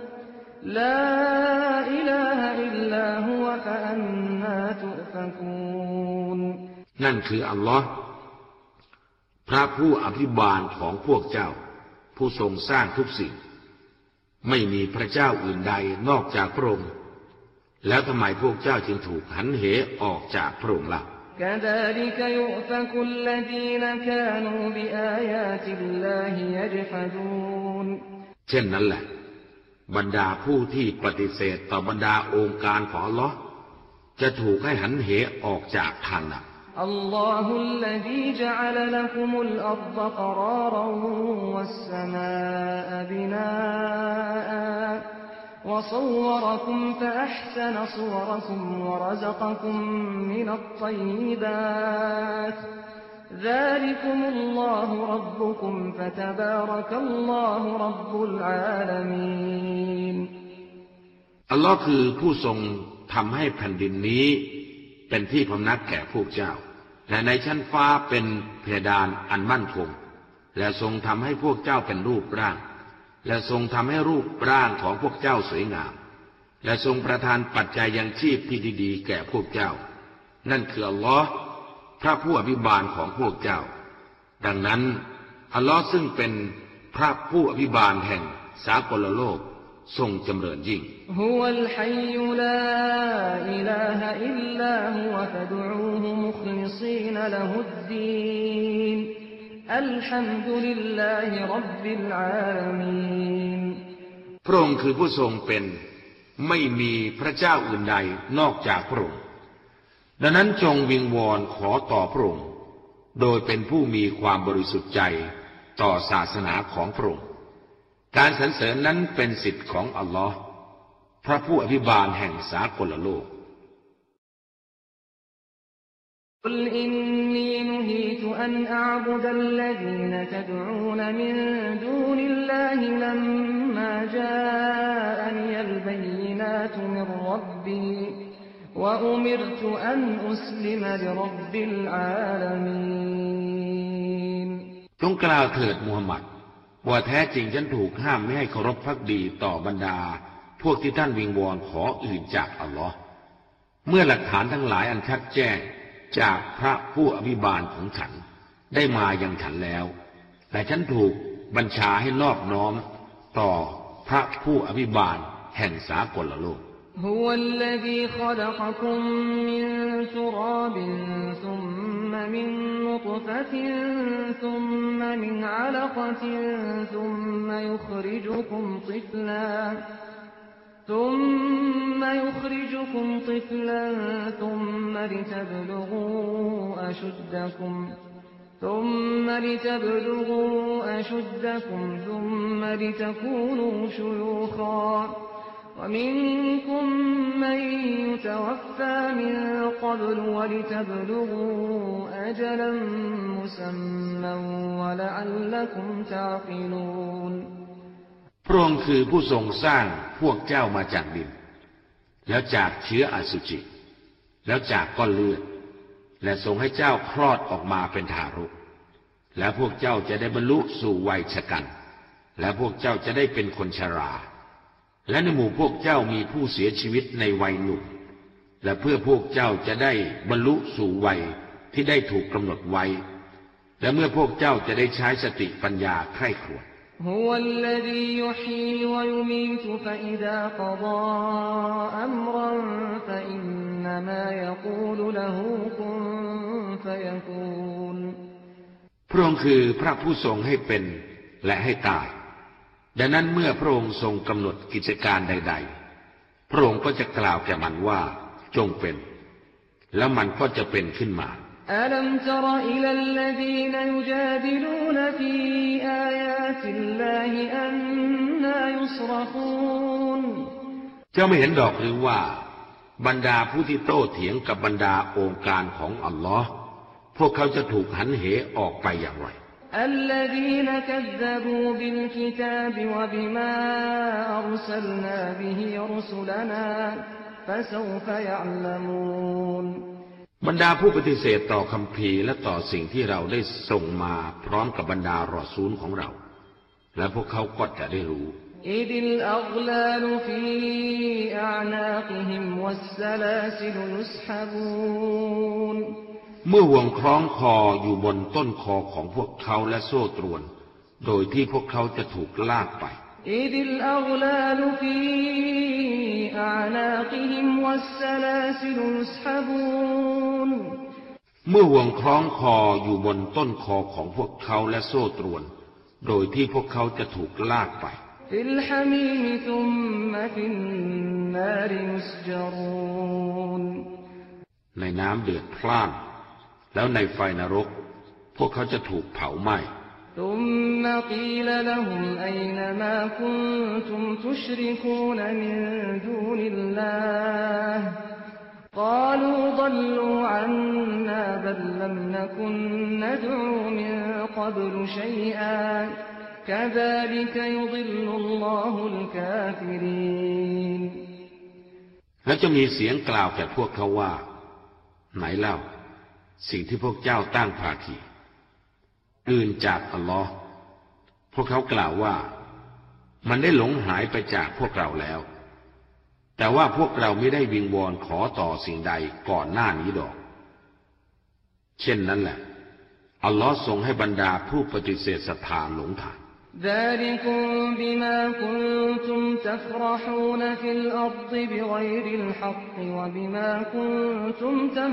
لا إله إلا هو فأنا تؤفكون นั่นคืออัลลอฮ์พระผู้อภิบาลของพวกเจ้าผู้ทรงสร้างทุกสิ่งไม่มีพระเจ้าอื่นใดนอกจากพระองค์แล้วทำไมพวกเจ้าจึงถูกหันเหออกจากพระองค์ล่ะ كذلك يؤفك الذين كانوا بآيات الله يجحدون เช่นนั้นแหละบรรดาผู้ที่ปฏิเสธต่อบรรดาองค์การของอัลลอฮ์จะถูกให้หันเหออกจากทางนั้น الله الذي جعل لكم الأرض قرارا والسماء بناء وصوركم فأحسن صوركم ورزقكم من الطيبات ذلكم الله ربكم فتبارك الله رب العالمين อัลลอฮ์คือผู้ทรงทำให้แผ่นดินนี้เป็นที่พำนักแก่พวกเจ้าและในชั้นฟ้าเป็นเพดานอันมั่นคงและทรงทำให้พวกเจ้าเป็นรูปร่างและทรงทำให้รูปร่างของพวกเจ้าสวยงามและทรงประทานปัจจัยยังชีพที่ดีๆแก่พวกเจ้านั่นคืออัลลอฮ์พระผู้อภิบาลของพวกเจ้าดังนั้นอัลลอฮ์ซึ่งเป็นพระผู้อภิบาลแห่งสากลโลกทรงจำเริญยิ่งฮุวัลฮัยยุลาอิลาฮะอิลลาฮุวะฟะดุอูฮุมุคลิซีนละฮุดดีนอัลฮัมดุลิลลาฮิร็อบบิลอาลามีนพระองค์คือผู้ทรงเป็นไม่มีพระเจ้าอื่นใดนอกจากพระองค์ดังนั้นจงวิงวอนขอต่อพระองค์โดยเป็นผู้มีความบริสุทธิ์ใจต่อศาสนาของพระองค์การสรรเสริญนั้นเป็นสิทธิ์ของอัลลอฮ์พระผู้อภิบาลแห่งสากลโลก قل إني نهيت أن أعبد الذين تدعون من دون الله لما جاءني البينات من ربي وأمرت أن أسلم لرب العالمين จงกล่าวเถิดมูฮัมหมัดว่าแท้จริงฉันถูกห้ามไม่ให้เคารพภักดีต่อบรรดาพวกที่ท่านวิงวอนขออื่นจากอัลลอฮ์เมื่อหลักฐานทั้งหลายอันชัดแจ้งจากพระผู้อภิบาลของฉันได้มายังฉันแล้วแต่ฉันถูกบัญชาให้นอบน้อมต่อพระผู้อภิบาลแห่งสากลโลก هو الذي خلقكم من تراب ثم من نطفة ثم من علقة ثم يخرجكم طفلا ثم يخرجكم طفلا ثم لتبلغوا أشدكم ثم لتبلغوا أشدكم ثم لتكونوا شيوخا ومنكم من يتوفى من قبل ولتبلغوا أجلا مسمى ولعلكم تعقلون พระองค์คือผู้ทรงสร้างพวกเจ้ามาจากดินแล้วจากเชื้ออสุจิแล้วจากก้อนเลือดและทรงให้เจ้าคลอดออกมาเป็นทารกและพวกเจ้าจะได้บรรลุสู่วัยชกันและพวกเจ้าจะได้เป็นคนชราและในหมู่พวกเจ้ามีผู้เสียชีวิตในวัยหนุ่มและเพื่อพวกเจ้าจะได้บรรลุสู่วัยที่ได้ถูกกำหนดไว้และเมื่อพวกเจ้าจะได้ใช้สติปัญญาใคร่ครวญ هو الذي يحيي ويميت فإذا قضى أمرا فإنما يقول له كن فيكون พระองค์คือพระผู้ทรงให้เป็นและให้ตายดังนั้นเมื่อพระองค์ทรงกำหนดกิจการใดๆพระองค์ก็จะกล่าวแก่มันว่าจงเป็นแล้วมันก็จะเป็นขึ้นมา ألم تر إلى الذين يجادلون في آيات الله أنى يصرفون เจ้าไม่เห็นดอกหรือว่าบรรดาผู้ที่โต้เถียงกับบรรดาองค์การของอัลลอฮ์พวกเขาจะถูกหันเหออกไปอย่างไร الذين كذبوا بالكتاب وبما أرسلنا به رسلنا فسوف يعلمون บรรดาผู้ปฏิเสธต่อคัมภีร์และต่อสิ่งที่เราได้ส่งมาพร้อมกับบรรดารอซูลของเราและพวกเขาก็จะได้รู้ إذ الأغلال في أعناقهم والسلاسل يسحبون เมื่อห่วงคล้องคออยู่บนต้นคอของพวกเขาและโซ่ตรวนโดยที่พวกเขาจะถูกลากไป إذ الأغلال في أعناقهم والسلاسل يسحبون เมื่อห่วงคล้องคออยู่บนต้นคอของพวกเขาและโซ่ตรวนโดยที่พวกเขาจะถูกลากไป في الحميم ثم في النار يسجرون ในน้ำเดือดพล่านแล้วในไฟนรกพวกเขาจะถูกเผาไหม้ ثم قيل لهم أين ما كنتم تشركون من دون الله قالوا ضلوا عنا بل لم نكن ندعو من قبل شيئا كذلك يضل الله الكافرين และจะมีเสียงกล่าวแก่พวกเขาว่าไหนเล่าสิ่งที่พวกเจ้าตั้งภาคีอื่นจากอัลลอฮ์พวกเขากล่าวว่ามันได้หลงหายไปจากพวกเราแล้วแต่ว่าพวกเราไม่ได้วิงวอนขอต่อสิ่งใดก่อนหน้านี้ดอกเช่นนั้นแหละอัลลอฮ์ทรงให้บรรดาผู้ปฏิเสธศรัทธาหลงทาง ذلكم بما كنتم تفرحون في الأرض بغير الحق وبما كنتم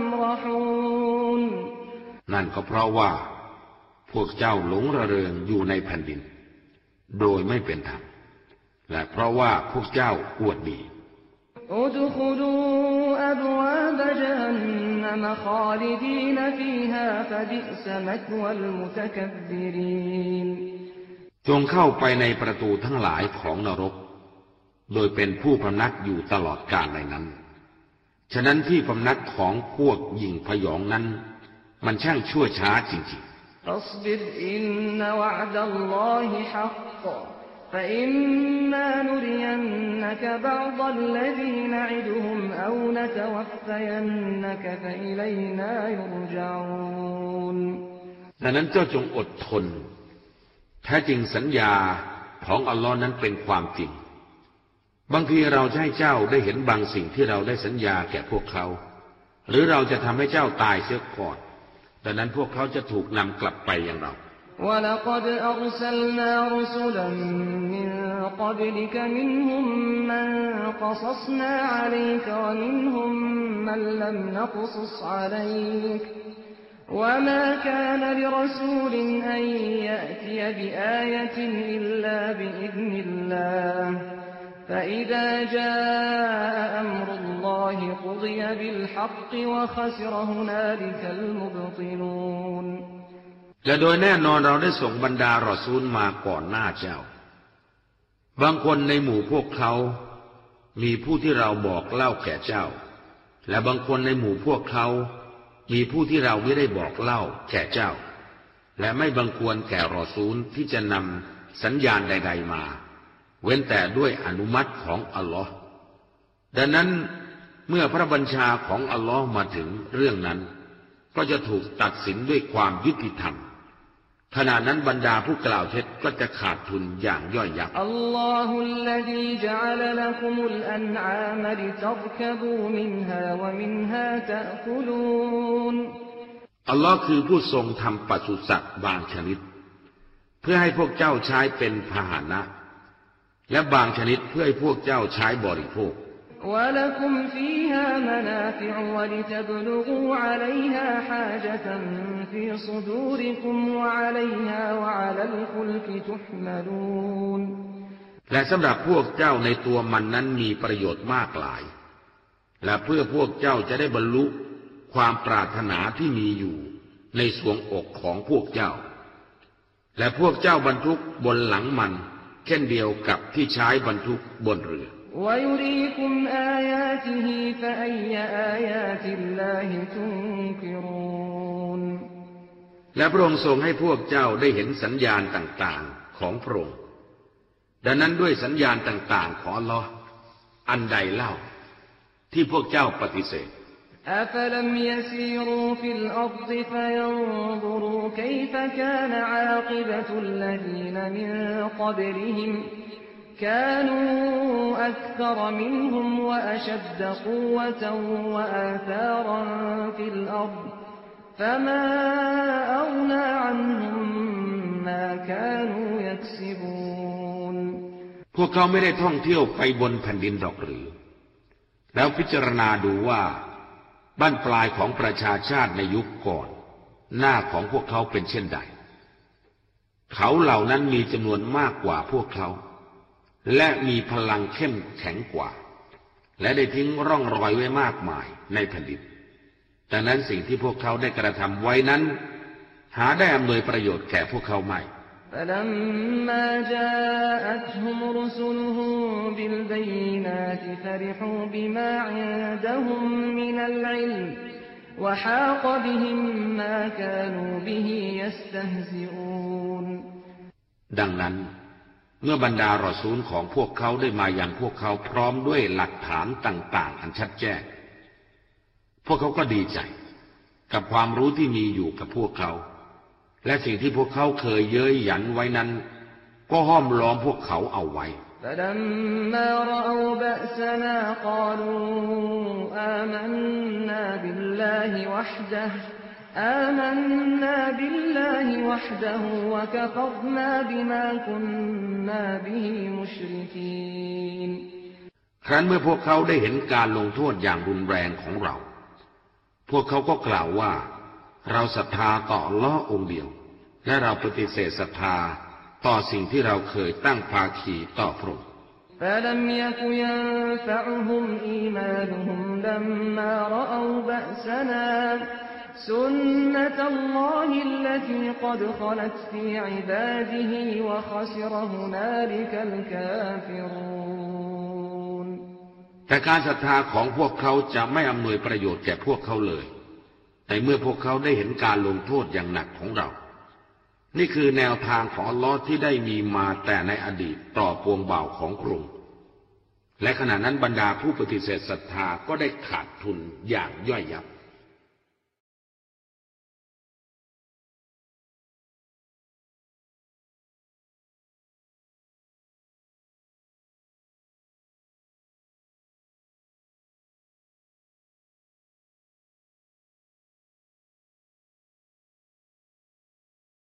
تمرحون นั่นก็เพราะว่าพวกเจ้าหลงระเริงอยู่ในแผ่นดินโดยไม่เป็นธรรมและเพราะว่าพวกเจ้าอวดดี ادخلوا أبواب جهنم خالدين فيها فبئس مثوى المتكبرين จงเข้าไปในประตูทั้งหลายของนรกโดยเป็นผู้พำนักอยู่ตลอดกาลในนั้นฉะนั้นที่พำนักของพวกหยิ่งพยองนั้นมันช่างชั่วช้าจริงๆ فاصبر إن وعد الله حق فإما نرينك بعض الذي نعدهم أو نتوفينك فإلينا يرجعون ดังนั้นเจ้าจงอดทนแท้จริงสัญญาของอัลลอฮ์นั้นเป็นความจริงบางทีเราจะให้เจ้าได้เห็นบางสิ่งที่เราได้สัญญาแก่พวกเขาหรือเราจะทำให้เจ้าตายเสียก่อนดังนั้นพวกเขาจะถูกนำกลับไปอย่างเรา وَلَقَدْ أَرْسَلْنَا رُسُلًا مِّن قَبْلِكَ مِنْهُم مَّن قَصَصْنَا عَلَيْكَ وَمِنْهُم مَّن لَّمْ نَقْصُصْ عَلَيْكَ وَمَا كَانَ لِرَسُولٍ أَن يَأْتِيَ بِآيَةٍ إِلَّا بِإِذْنِ اللَّهِ فَإِذَا جَاءَ أَمْرُ اللَّهِ قُضِيَ بِالْحَقِّ وَخَسِرَ هُنَالِكَ الْمُبْطِلُونَ และโดยแน่นอนเราได้ส่งบรรดารอซูลมาก่อนหน้าเจ้าบางคนในหมู่พวกเขามีผู้ที่เราบอกเล่าแก่เจ้าและบางคนในหมู่พวกเขามีผู้ที่เราไม่ได้บอกเล่าแก่เจ้าและไม่บังควรแก่รอซูลที่จะนำสัญญาณใดๆมาเว้นแต่ด้วยอนุมัติของอัลลอฮ์ดังนั้นเมื่อพระบัญชาของอัลลอฮ์มาถึงเรื่องนั้นก็จะถูกตัดสินด้วยความยุติธรรมขณะนั้นบรรดาผู้กล่าวเท็จก็จะขาดทุนอย่างย่อยยับอัลลอฮุลลซีจอะละละกุมุลอันอามลิตัรกบูมินฮาวะมินฮาตะกุลูนอัลลอฮ์คือผู้ทรงทำปศุสัตว์บางชนิดเพื่อให้พวกเจ้าใช้เป็นพาหนะและบางชนิดเพื่อให้พวกเจ้าใช้บริโภค وَلَكُمْ فِيهَا مَنَافِعُ وَلِتَبْلُغُوا عَلَيْهَا حَاجَةً فِي صُدُورِكُمْ وَعَلَيْهَا وَعَلَى الْفُلْكِ تُحْمَلُونَ และสำหรับพวกเจ้าในตัวมันนั้นมีประโยชน์มากหลายและเพื่อพวกเจ้าจะได้บรรลุความปรารถนาที่มีอยู่ในสวงอกของพวกเจ้าและพวกเจ้าบรรทุกบนหลังมันเช่นเดียวกับที่ใช้บรรทุกบนเรือ وَيُرِيكُمْ آيَاتِهِ فَأَيَّ آيَاتِ اللَّهِ تُنكِرُونَ และพระองค์ทรงให้พวกเจ้าได้เห็นสัญญาณต่างๆของพระองค์ดังนั้นด้วยสัญญาณต่างๆของอัลลอฮ์อันใดเล่าที่พวกเจ้าปฏิเสธ أَفَلَمْ يَسِيرُوا فِي الْأَرْضِ فَيَنظُرُوا كَيْفَ كَانَ عَاقِبَةُ الَّذِينَ مِن قَبْلِهِمْ كانوا أكثر منهم وأشد قوة وآثارا في الأرض فما أغنى عنهم ما كانوا يكسبون พวกเขาไม่ได้ท่องเที่ยวไปบนแผ่นดินดอกหรือแล้วพิจารณาดูว่าบ้านปลายของประชาชาติในยุคก่อนหน้าของพวกเขาเป็นเช่นใดเขาเหล่านั้นมีจำนวนมากกว่าพวกเขาและมีพลังเข้มแข็งกว่าและได้ทิ้งร่องรอยไว้มากมายในแผ่นดินดังนั้นสิ่งที่พวกเขาได้กระทำไว้นั้นหาได้อำนวยประโยชน์แก่พวกเขาไม่ فَلَمَّا جَاءَتْهُمْ رُسُلُهُم بِالْبَيِّنَاتِ فَرِحُوا بِمَا عِندَهُم مِّنَ الْعِلْمِ وَحَاقَ بِهِم مَّا كَانُوا بِهِ يَسْتَهْزِئُونَ ดังนั้นเมื่อบรรดารอซูลของพวกเขาได้มาอย่างพวกเขาพร้อมด้วยหลักฐานต่างๆอันชัดแจ้งพวกเขาก็ดีใจกับความรู้ที่มีอยู่กับพวกเขาและสิ่งที่พวกเขาเคยเย้ยหยันไว้นั้นก็ห้อมล้อมพวกเขาเอาไว้ فَلَمَّا رَأَوْا بَأْسَنَا قَالُوا آمَنَّا بِاللَّهِ وَحْدَهُ آمَنَّا بِاللَّهِ وَحْدَهُ وَكَفَرْنَا بِمَا كُنَّا بِهِ مُشْرِكِينَ ครั้นเมื่อพวกเขาได้เห็นการลงโทษอย่างรุนแรงของเราพวกเขาก็กล่าวว่าเราศรัทธาต่ออัลเลาะห์องค์เดียวและเราปฏิเสธศรัทธาต่อสิ่งที่เราเคยตั้งภาคีต่อพระองค์ فَلَمْ يَكُ يَنفَعُهُمْ إِيمَانُهُمْ لَمَّا رَأَوْا بَأْسَنَا سُنَّةَ اللَّهِ الَّتِي قَدْ خَلَتْ فِي عِبَادِهِ وَخَسِرَ هُنَالِكَ الْكَافِرُونَ แต่การศรัทธาของพวกเขาจะไม่อำนวยประโยชน์แก่พวกเขาเลยแต่เมื่อพวกเขาได้เห็นการลงโทษอย่างหนักของเรานี่คือแนวทางของอัลลอฮ์ที่ได้มีมาแต่ในอดีตต่อปวงบ่าวของพระองค์และขณะนั้นบรรดาผู้ปฏิเสธศรัทธาก็ได้ขาดทุนอย่างย่อยยับ